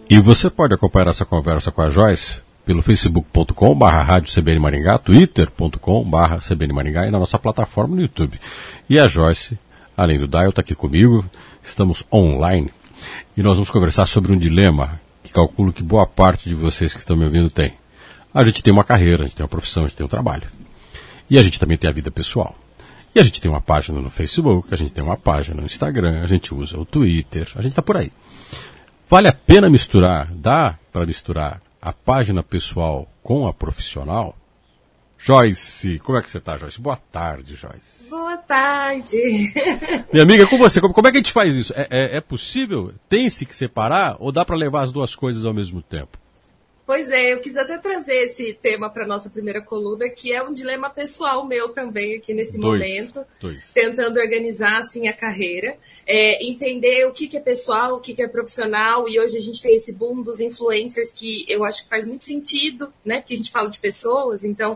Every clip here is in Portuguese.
E você pode acompanhar essa conversa com a Joyce pelo facebook.com/Rádio CBN Maringá, twitter.com/CBN Maringá e na nossa plataforma no YouTube. E a Joyce, além do Dial, está aqui comigo, estamos online e nós vamos conversar sobre um dilema que calculo que boa parte de vocês que estão me ouvindo tem. A gente tem uma carreira, a gente tem uma profissão, a gente tem um trabalho. E a gente também tem a vida pessoal. E a gente tem uma página no Facebook, a gente tem uma página no Instagram, a gente usa o Twitter, a gente está por aí. Vale a pena misturar, dá para misturar a página pessoal com a profissional? Joyce, como é que você está, Joyce? Boa tarde, Joyce. Boa tarde. Minha amiga, com você, como é que a gente faz isso? É possível? Tem-se que separar ou dá para levar as duas coisas ao mesmo tempo? Pois é, eu quis até trazer esse tema para a nossa primeira coluna, que é um dilema pessoal meu também aqui nesse momento, tentando organizar assim a carreira, entender o que é pessoal, o que é profissional, e hoje a gente tem esse boom dos influencers que eu acho que faz muito sentido, né, porque a gente fala de pessoas, então,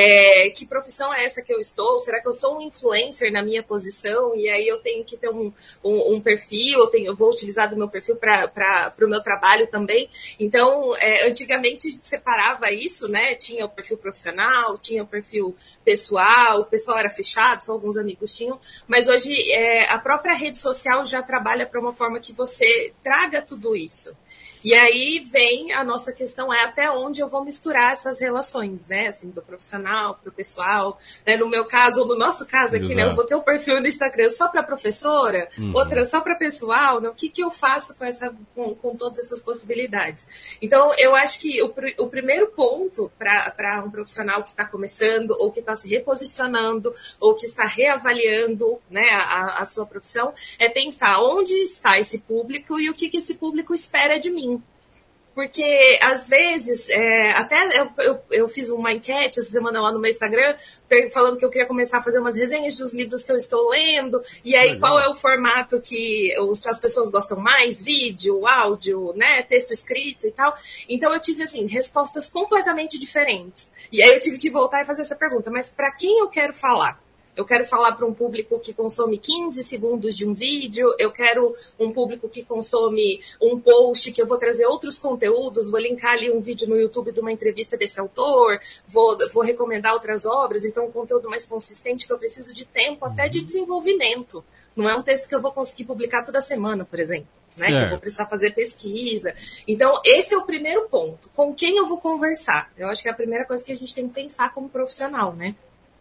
que profissão é essa que eu estou? Será que eu sou um influencer na minha posição? E aí eu tenho que ter um perfil, eu vou utilizar do meu perfil para o meu trabalho também. Então, antigamente a gente separava isso, né? Tinha o perfil profissional, tinha o perfil pessoal, o pessoal era fechado, só alguns amigos tinham, mas hoje a própria rede social já trabalha para uma forma que você traga tudo isso. E aí vem a nossa questão, até onde eu vou misturar essas relações, né, assim, do profissional pro pessoal, né, no meu caso, ou no nosso caso aqui, né, eu botei um perfil no Instagram só para professora, outra só para pessoal, né, o que eu faço com todas essas possibilidades? Então, eu acho que o primeiro ponto para um profissional que está começando, ou que está se reposicionando, ou que está reavaliando, né, a sua profissão, é pensar onde está esse público e o que esse público espera de mim. Porque, às vezes, até eu fiz uma enquete essa semana lá no meu Instagram, falando que eu queria começar a fazer umas resenhas dos livros que eu estou lendo, e aí qual é o formato que as pessoas gostam mais, vídeo, áudio, né, texto escrito e tal. Então eu tive, assim, respostas completamente diferentes. E aí eu tive que voltar e fazer essa pergunta, mas para quem eu quero falar? Eu quero falar para um público que consome 15 segundos de um vídeo, eu quero um público que consome um post, que eu vou trazer outros conteúdos, vou linkar ali um vídeo no YouTube de uma entrevista desse autor, vou recomendar outras obras, então um conteúdo mais consistente que eu preciso de tempo, até de desenvolvimento. Não é um texto que eu vou conseguir publicar toda semana, por exemplo. Né, que eu vou precisar fazer pesquisa. Então, esse é o primeiro ponto. Com quem eu vou conversar? Eu acho que é a primeira coisa que a gente tem que pensar como profissional, né?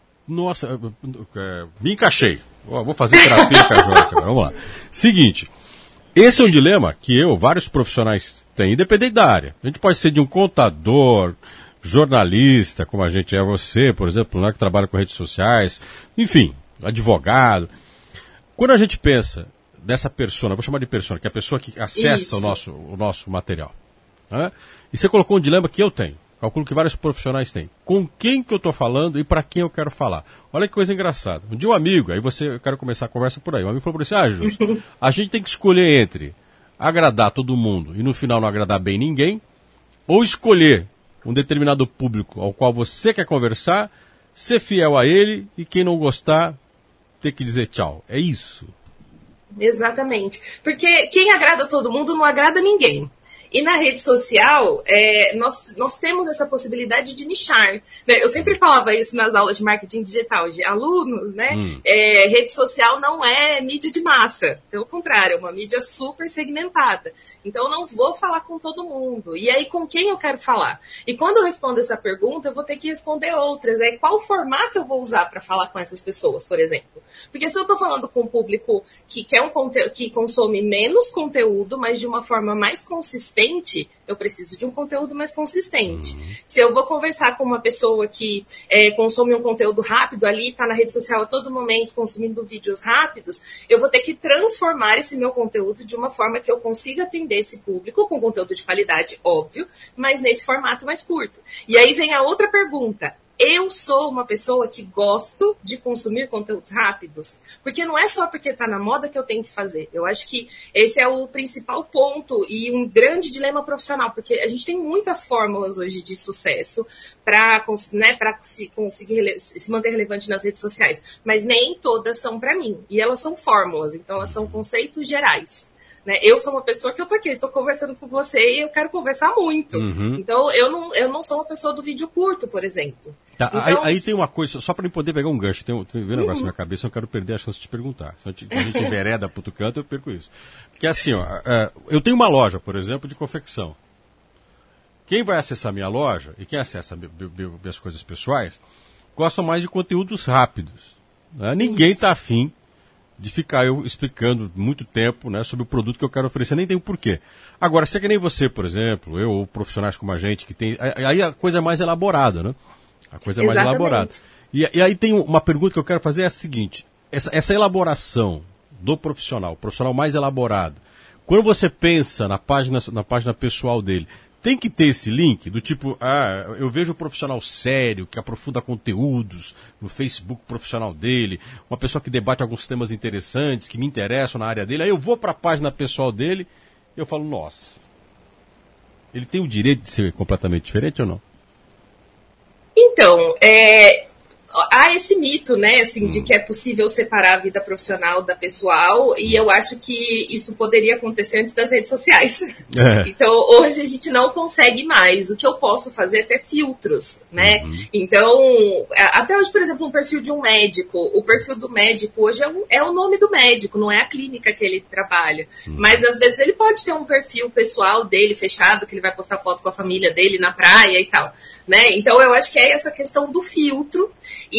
Nossa, me encaixei. Vou fazer terapia com a Joyce agora. Vamos lá. Seguinte, esse é um dilema que vários profissionais têm, independente da área. A gente pode ser de um contador, jornalista, como a gente é, você, por exemplo, né, que trabalha com redes sociais, enfim, advogado. Quando a gente pensa dessa persona, vou chamar de persona, que é a pessoa que acessa o nosso material, né? E você colocou um dilema que eu tenho. Calculo que vários profissionais têm. Com quem que eu estou falando e para quem eu quero falar? Olha que coisa engraçada. Um dia um amigo, eu quero começar a conversa por aí. Um amigo falou para você, Júlio, a gente tem que escolher entre agradar todo mundo e no final não agradar bem ninguém, ou escolher um determinado público ao qual você quer conversar, ser fiel a ele e quem não gostar, ter que dizer tchau. É isso? Exatamente. Porque quem agrada todo mundo não agrada ninguém. E na rede social, nós temos essa possibilidade de nichar. Né? Eu sempre falava isso nas aulas de marketing digital, de alunos, né? Rede social não é mídia de massa. Pelo contrário, é uma mídia super segmentada. Então, eu não vou falar com todo mundo. E aí, com quem eu quero falar? E quando eu respondo essa pergunta, eu vou ter que responder outras. Qual formato eu vou usar para falar com essas pessoas, por exemplo? Porque se eu estou falando com um público que quer que consome menos conteúdo, mas de uma forma mais consistente, eu preciso de um conteúdo mais consistente. Se eu vou conversar com uma pessoa que consome um conteúdo rápido ali, está na rede social a todo momento consumindo vídeos rápidos, eu vou ter que transformar esse meu conteúdo de uma forma que eu consiga atender esse público, com conteúdo de qualidade, óbvio, mas nesse formato mais curto. E aí vem a outra pergunta. Eu sou uma pessoa que gosto de consumir conteúdos rápidos, porque não é só porque está na moda que eu tenho que fazer. Eu acho que esse é o principal ponto e um grande dilema profissional, porque a gente tem muitas fórmulas hoje de sucesso para conseguir se manter relevante nas redes sociais, mas nem todas são para mim, e elas são fórmulas, então elas são conceitos gerais. né? Eu sou uma pessoa que eu tô aqui, estou conversando com você e eu quero conversar muito. Então, eu não sou uma pessoa do vídeo curto, por exemplo. Tá, então, aí tem uma coisa, só para eu poder pegar um gancho, tem um negócio na minha cabeça, eu não quero perder a chance de te perguntar. Se a gente envereda para outro canto, eu perco isso. Porque assim, ó, eu tenho uma loja, por exemplo, de confecção. Quem vai acessar minha loja, e quem acessa minhas coisas pessoais, gosta mais de conteúdos rápidos. Né? Ninguém está afim de ficar eu explicando muito tempo, né, sobre o produto que eu quero oferecer, nem tem o porquê. Agora, se é que nem você, por exemplo, eu ou profissionais como a gente, que tem. Aí a coisa é mais elaborada, né? A coisa é mais elaborada. E aí tem uma pergunta que eu quero fazer, é a seguinte: essa elaboração do profissional, o profissional mais elaborado, quando você pensa na página pessoal dele, tem que ter esse link do tipo, eu vejo um profissional sério, que aprofunda conteúdos no Facebook profissional dele, uma pessoa que debate alguns temas interessantes, que me interessam na área dele, aí eu vou para a página pessoal dele e eu falo, nossa, ele tem o direito de ser completamente diferente ou não? Então, há esse mito, né, assim, de que é possível separar a vida profissional da pessoal, e eu acho que isso poderia acontecer antes das redes sociais. Então, hoje a gente não consegue mais. O que eu posso fazer é ter filtros, né? Então, até hoje, por exemplo, um perfil de um médico, o perfil do médico hoje é o nome do médico, não é a clínica que ele trabalha. Mas, às vezes, ele pode ter um perfil pessoal dele fechado, que ele vai postar foto com a família dele na praia e tal, né? Então, eu acho que é essa questão do filtro,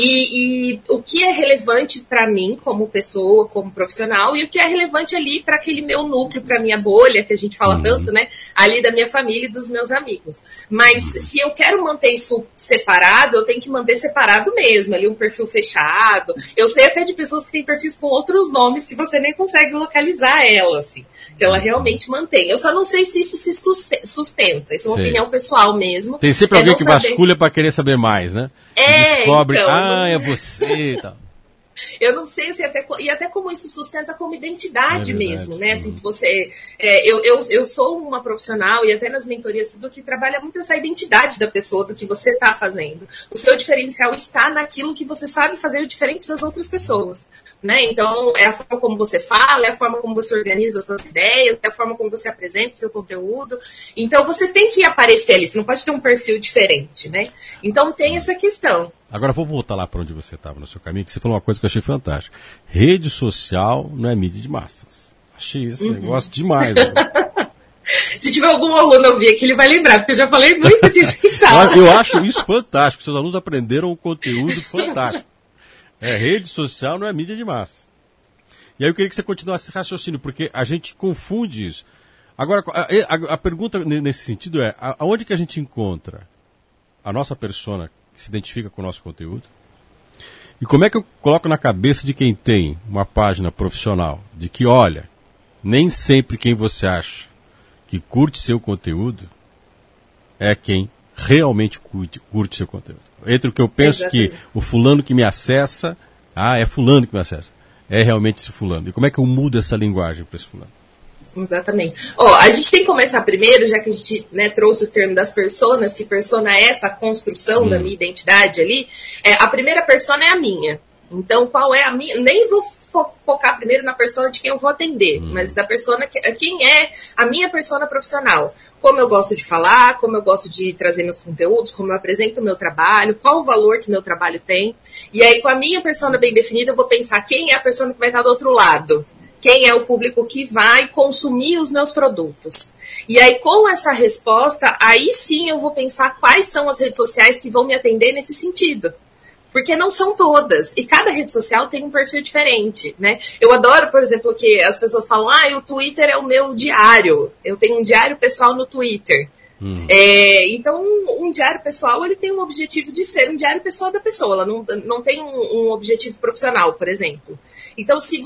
e o que é relevante para mim como pessoa, como profissional, e o que é relevante ali para aquele meu núcleo, para minha bolha, que a gente fala tanto, né? Ali da minha família e dos meus amigos. Mas se eu quero manter isso separado, eu tenho que manter separado mesmo, ali um perfil fechado. Eu sei até de pessoas que têm perfis com outros nomes que você nem consegue localizar ela, assim. Que ela realmente mantém. Eu só não sei se isso se sustenta. Isso é uma opinião pessoal mesmo. Tem sempre alguém que vasculha para querer saber mais, né? Descobre, então, é você e tal. Eu não sei se até como isso sustenta como identidade mesmo, né? Assim, que você, eu sou uma profissional e até nas mentorias tudo que trabalha muito essa identidade da pessoa, do que você está fazendo. O seu diferencial está naquilo que você sabe fazer diferente das outras pessoas, né? Então, é a forma como você fala, é a forma como você organiza as suas ideias, é a forma como você apresenta o seu conteúdo. Então, você tem que aparecer ali, você não pode ter um perfil diferente, né? Então, tem essa questão. Agora vou voltar lá para onde você estava no seu caminho, que você falou uma coisa que eu achei fantástica. Rede social não é mídia de massas. Achei esse negócio demais. Né? Se tiver algum aluno ouvir aqui, ele vai lembrar, porque eu já falei muito disso em sala. Eu acho isso fantástico. Seus alunos aprenderam um conteúdo fantástico. Rede social não é mídia de massa. E aí eu queria que você continuasse esse raciocínio, porque a gente confunde isso. Agora, a pergunta nesse sentido é, aonde que a gente encontra a nossa persona que se identifica com o nosso conteúdo? E como é que eu coloco na cabeça de quem tem uma página profissional de que, olha, nem sempre quem você acha que curte seu conteúdo é quem realmente curte seu conteúdo. Entre o que eu penso que o fulano que me acessa, é fulano que me acessa, é realmente esse fulano. E como é que eu mudo essa linguagem para esse fulano? Exatamente. A gente tem que começar primeiro, já que a gente, né, trouxe o termo das personas, que persona é essa construção da minha identidade ali. A primeira persona é a minha. Então, qual é a minha? Nem vou focar primeiro na persona de quem eu vou atender, mas da persona, quem é a minha persona profissional. Como eu gosto de falar, como eu gosto de trazer meus conteúdos, como eu apresento o meu trabalho, qual o valor que meu trabalho tem. E aí, com a minha persona bem definida, eu vou pensar quem é a persona que vai estar do outro lado. Quem é o público que vai consumir os meus produtos. E aí, com essa resposta, aí sim eu vou pensar quais são as redes sociais que vão me atender nesse sentido. Porque não são todas. E cada rede social tem um perfil diferente, né? Eu adoro, por exemplo, que as pessoas falam, o Twitter é o meu diário. Eu tenho um diário pessoal no Twitter. Então, um diário pessoal, ele tem um objetivo de ser um diário pessoal da pessoa. Ela não tem um objetivo profissional, por exemplo. Então, se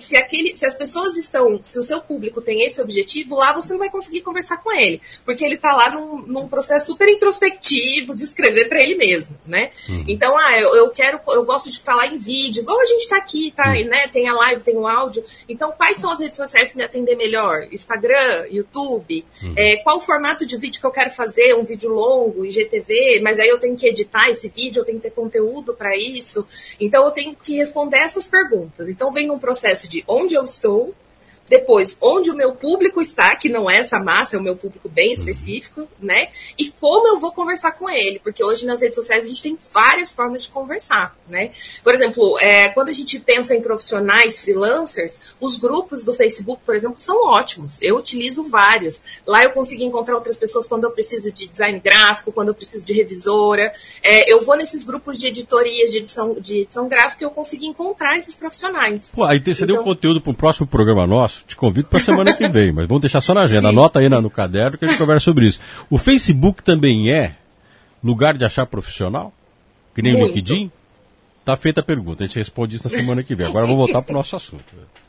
as pessoas se o seu público tem esse objetivo, lá você não vai conseguir conversar com ele, porque ele está lá num processo super introspectivo de escrever para ele mesmo, né? Então, eu gosto de falar em vídeo, igual a gente está aqui, né? Tem a live, tem o áudio. Então, quais são as redes sociais que me atendem melhor? Instagram, YouTube? Qual o formato de vídeo que eu quero fazer? Um vídeo longo, IGTV, mas aí eu tenho que editar esse vídeo, eu tenho que ter conteúdo para isso. Então, eu tenho que responder essas perguntas. Então, vem um processo de onde eu estou, Depois, onde o meu público está, que não é essa massa, é o meu público bem específico, né? E como eu vou conversar com ele, porque hoje nas redes sociais a gente tem várias formas de conversar, né? Por exemplo, quando a gente pensa em profissionais freelancers, os grupos do Facebook, por exemplo, são ótimos. Eu utilizo vários. Lá eu consigo encontrar outras pessoas quando eu preciso de design gráfico, quando eu preciso de revisora. Eu vou nesses grupos de editorias, de edição gráfica, e eu consigo encontrar esses profissionais. Pô, aí você deu conteúdo para um próximo programa nosso, te convido para a semana que vem, mas vamos deixar só na agenda. Sim. Anota aí no caderno que a gente conversa sobre isso. O Facebook também é lugar de achar profissional? Que nem o LinkedIn? Tá feita a pergunta, a gente responde isso na semana que vem. Agora vamos voltar para o nosso assunto.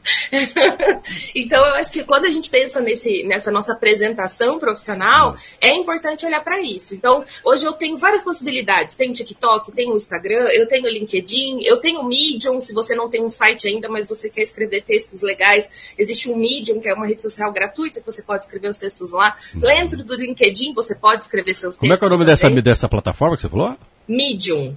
Então, eu acho que quando a gente pensa nessa nossa apresentação profissional, é importante olhar para isso. Então, hoje eu tenho várias possibilidades. Tenho o TikTok, tenho o Instagram, eu tenho o LinkedIn, eu tenho o Medium, se você não tem um site ainda, mas você quer escrever textos legais, existe um Medium, que é uma rede social gratuita, que você pode escrever os textos lá. Dentro do LinkedIn, você pode escrever seus textos. Como é que é o nome dessa plataforma que você falou? Medium.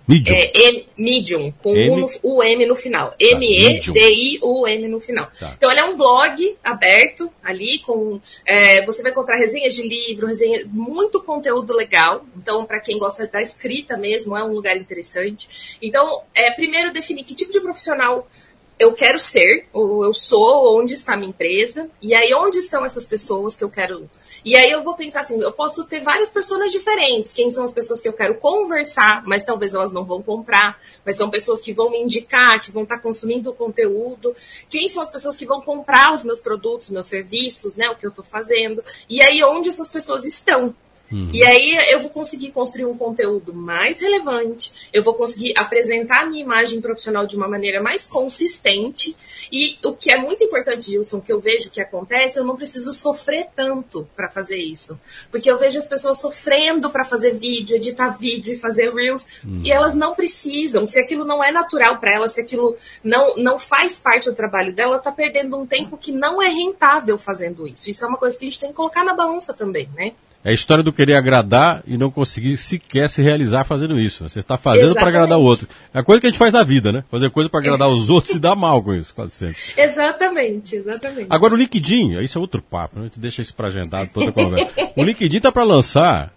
Medium. Com o M no final. M-E-D-I-U-M no final. Tá. Então, ele é um blog aberto ali, você vai encontrar resenhas de livro, muito conteúdo legal. Então, para quem gosta da escrita mesmo, é um lugar interessante. Então, primeiro definir que tipo de profissional eu quero ser, ou eu sou, onde está a minha empresa, e aí onde estão essas pessoas que eu quero... E aí eu vou pensar assim, eu posso ter várias pessoas diferentes, quem são as pessoas que eu quero conversar, mas talvez elas não vão comprar, mas são pessoas que vão me indicar, que vão estar consumindo o conteúdo, quem são as pessoas que vão comprar os meus produtos, meus serviços, né, o que eu estou fazendo, e aí onde essas pessoas estão. E aí eu vou conseguir construir um conteúdo mais relevante, eu vou conseguir apresentar a minha imagem profissional de uma maneira mais consistente, e o que é muito importante, Gilson, que eu vejo que acontece, eu não preciso sofrer tanto para fazer isso. Porque eu vejo as pessoas sofrendo para fazer vídeo, editar vídeo e fazer Reels, e elas não precisam. Se aquilo não é natural para elas, se aquilo não faz parte do trabalho dela, ela está perdendo um tempo que não é rentável fazendo isso. Isso é uma coisa que a gente tem que colocar na balança também, né? É a história do querer agradar e não conseguir sequer se realizar fazendo isso. Né? Você está fazendo para agradar o outro. É a coisa que a gente faz na vida, né? Fazer coisa para agradar os outros e dar mal com isso, quase sempre. Exatamente. Agora o LinkedIn, isso é outro papo, né? A gente deixa isso para agendado para outra conversa. O LinkedIn está para lançar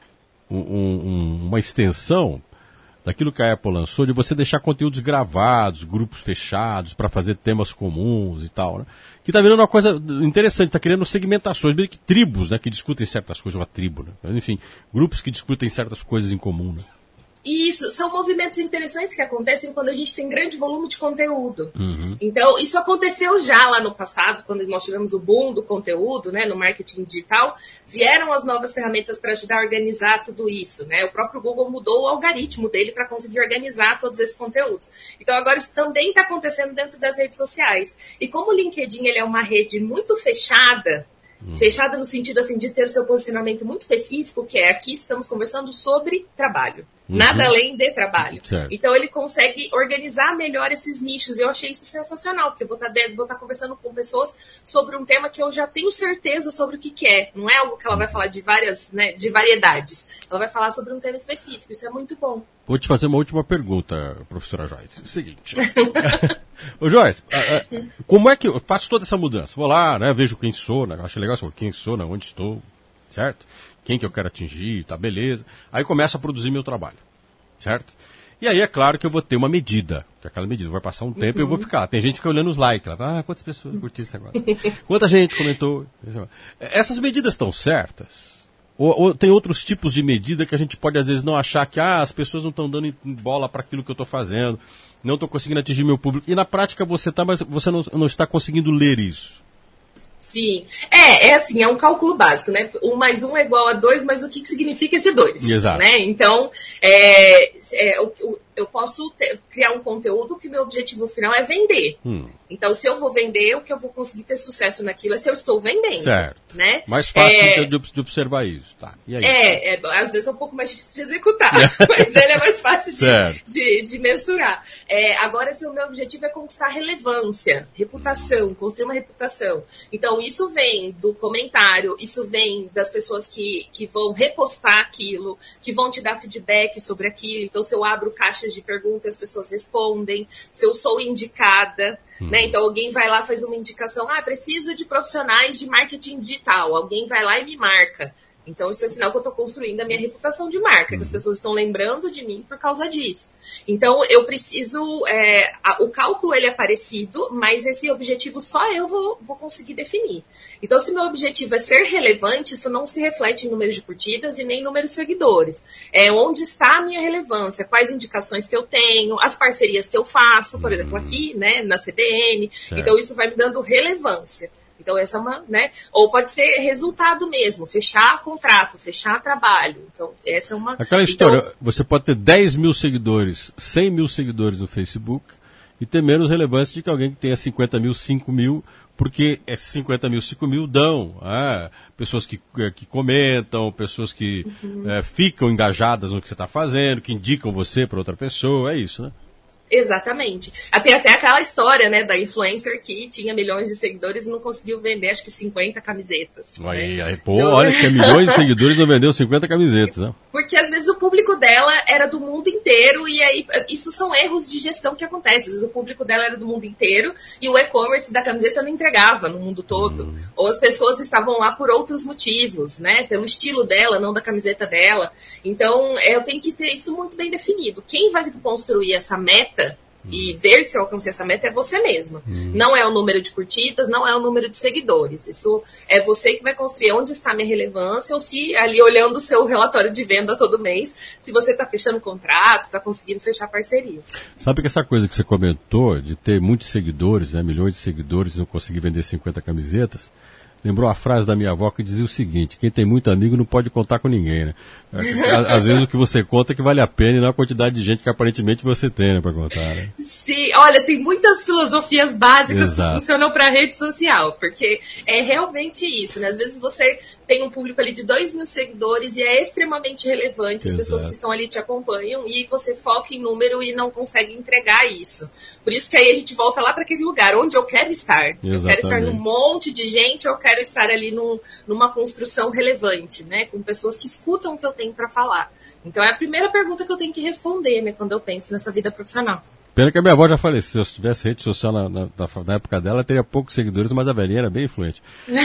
uma extensão daquilo que a Apple lançou, de você deixar conteúdos gravados, grupos fechados, para fazer temas comuns e tal, né? Que está virando uma coisa interessante, está criando segmentações, meio que tribos, né, que discutem certas coisas, uma tribo, né? Mas, enfim, grupos que discutem certas coisas em comum, né? Isso, são movimentos interessantes que acontecem quando a gente tem grande volume de conteúdo. Então, isso aconteceu já lá no passado, quando nós tivemos o boom do conteúdo, né, no marketing digital, vieram as novas ferramentas para ajudar a organizar tudo isso, né? O próprio Google mudou o algoritmo dele para conseguir organizar todos esses conteúdos. Então, agora isso também está acontecendo dentro das redes sociais. E como o LinkedIn ele é uma rede muito fechada no sentido assim, de ter o seu posicionamento muito específico, que é aqui estamos conversando sobre trabalho. Nada além de trabalho. Certo. Então ele consegue organizar melhor esses nichos. Eu achei isso sensacional, porque eu vou estar conversando com pessoas sobre um tema que eu já tenho certeza sobre o que é. Não é algo que ela vai falar de várias, né, de variedades. Ela vai falar sobre um tema específico. Isso é muito bom. Vou te fazer uma última pergunta, professora Joyce. Seguinte. Ô Joyce, como é que eu faço toda essa mudança? Vou lá, né, vejo quem sou, né, acho legal quem sou, né, onde estou, certo? Quem que eu quero atingir, tá, beleza. Aí começo a produzir meu trabalho, certo? E aí é claro que eu vou ter uma medida, que aquela medida vai passar um tempo e eu vou ficar. Tem gente que fica olhando os likes, lá, quantas pessoas curtiram esse negócio? Quanta gente comentou? Essas medidas estão certas? Ou tem outros tipos de medida que a gente pode às vezes não achar que as pessoas não estão dando bola para aquilo que eu estou fazendo, não estou conseguindo atingir meu público. E na prática você está, mas você não está conseguindo ler isso. Sim, assim, é um cálculo básico, né? 1 mais 1 é igual a 2, mas o que significa esse 2? Exato. Né? Então, eu posso criar um conteúdo que meu objetivo final é vender. Então, se eu vou vender, o que eu vou conseguir ter sucesso naquilo é se eu estou vendendo. Certo. Né? Mais fácil de observar isso. Tá. E aí? Às vezes é um pouco mais difícil de executar, mas ele é mais fácil de mensurar. Agora, se o meu objetivo é conquistar relevância, reputação, construir uma reputação. Então, isso vem do comentário, isso vem das pessoas que vão repostar aquilo, que vão te dar feedback sobre aquilo. Então, se eu abro caixa caixas de perguntas, as pessoas respondem, se eu sou indicada, né? Então alguém vai lá, faz uma indicação, preciso de profissionais de marketing digital, alguém vai lá e me marca. Então, isso é sinal que eu estou construindo a minha reputação de marca, que as pessoas estão lembrando de mim por causa disso. Então, eu preciso... o cálculo, ele é parecido, mas esse objetivo só eu vou conseguir definir. Então, se meu objetivo é ser relevante, isso não se reflete em número de curtidas e nem em número de seguidores. Onde está a minha relevância? Quais indicações que eu tenho? As parcerias que eu faço, por exemplo, aqui, né, na CBN. Certo. Então, isso vai me dando relevância. Então, essa é uma, né? Ou pode ser resultado mesmo, fechar contrato, fechar trabalho. Então, essa é uma... Aquela história, você pode ter 10 mil seguidores, 100 mil seguidores no Facebook e ter menos relevância de que alguém que tenha 50 mil, 5 mil, porque esses 50 mil, 5 mil dão pessoas que comentam, pessoas que ficam engajadas no que você está fazendo, que indicam você para outra pessoa, é isso, né? Exatamente. Tem até aquela história, né, da influencer que tinha milhões de seguidores e não conseguiu vender, acho que 50 camisetas. Aí, olha que milhões de seguidores não vendeu 50 camisetas, né? Porque às vezes o público dela era do mundo inteiro e aí isso são erros de gestão que acontecem. Às vezes o público dela era do mundo inteiro e o e-commerce da camiseta não entregava no mundo todo. Ou as pessoas estavam lá por outros motivos, né? Pelo estilo dela, não da camiseta dela. Então, eu tenho que ter isso muito bem definido. Quem vai construir essa meta e ver se eu alcancei essa meta é você mesma. Não é o número de curtidas, não é o número de seguidores. Isso é você que vai construir onde está a minha relevância, ou se ali olhando o seu relatório de venda todo mês, se você está fechando contrato, está conseguindo fechar parceria. Sabe que essa coisa que você comentou, de ter muitos seguidores, né, milhões de seguidores e não conseguir vender 50 camisetas, lembrou a frase da minha avó que dizia o seguinte: quem tem muito amigo não pode contar com ninguém, né? Às vezes o que você conta é que vale a pena e não a quantidade de gente que aparentemente você tem, né, para contar, né? Sim, olha, tem muitas filosofias básicas que funcionam para rede social, porque é realmente isso, né? Às vezes você tem um público ali de 2 mil seguidores e é extremamente relevante, as pessoas que estão ali te acompanham, e você foca em número e não consegue entregar isso. Por isso que aí a gente volta lá para aquele lugar onde eu quero estar. Exatamente. Eu quero estar num monte de gente, eu quero estar ali numa construção relevante, né? Com pessoas que escutam o que eu tenho para falar. Então é a primeira pergunta que eu tenho que responder, né? Quando eu penso nessa vida profissional. Pena que a minha avó já faleceu. Se tivesse rede social na época dela, teria poucos seguidores, mas a velhinha era bem influente.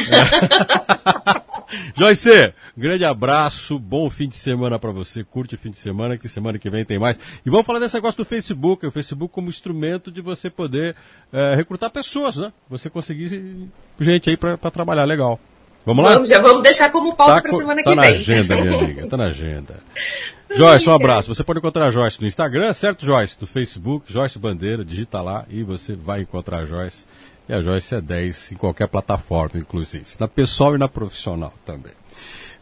Joyce, grande abraço, bom fim de semana para você, curte o fim de semana, que semana que vem tem mais. E vamos falar desse negócio do Facebook, o Facebook como instrumento de você poder recrutar pessoas, né? Você conseguir gente aí para trabalhar legal. Vamos lá? Já vamos deixar como pauta para semana que vem. Tá na agenda, minha amiga, tá na agenda. Joyce, um abraço. Você pode encontrar a Joyce no Instagram, certo, Joyce? No Facebook, Joyce Bandeira, digita lá e você vai encontrar a Joyce. E a Joyce é 10 em qualquer plataforma, inclusive. Na pessoal e na profissional também.